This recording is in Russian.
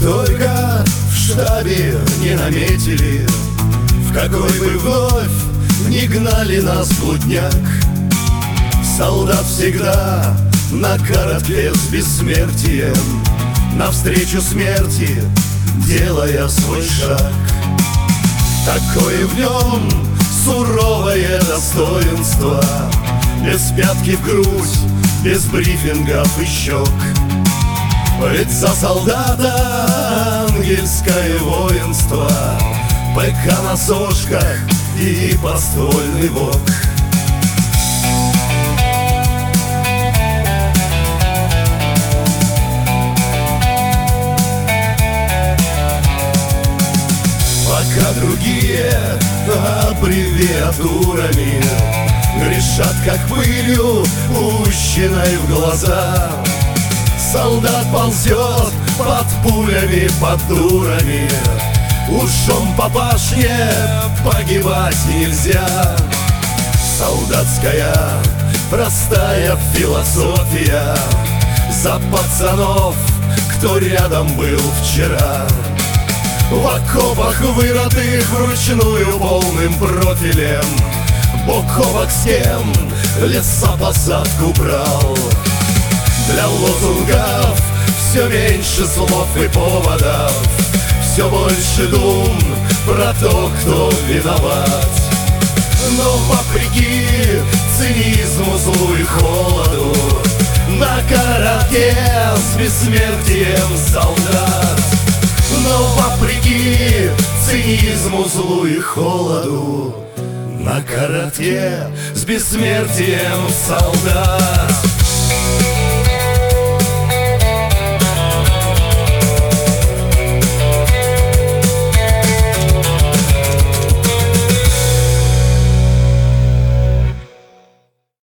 только в штабе не наметили, в какой бы вновь не гнали нас блудняк, солдат всегда на коротке с бессмертием, навстречу смерти делая свой шаг. Такое в нем суровое достоинство, без пятки в грудь, без брифингов и щек. Ведь за солдата ангельское воинство, ПК на сошках и подствольный бок. Пока другие аббревиатурами грешат, как пылью, пущенной в глаза, солдат ползет под пулями, под дурами. Ушом по пашне погибать нельзя. Солдатская простая философия за пацанов, кто рядом был вчера. В окопах, вырытых вручную полным профилем, бок о бок с кем лесопосадку брал. Для лозунгов все меньше слов и поводов, все больше дум про то, кто виноват. Но вопреки цинизму, злу и холоду, на коротке с бессмертием солдат. Но вопреки цинизму, злу и холоду, на коротке с бессмертием солдат.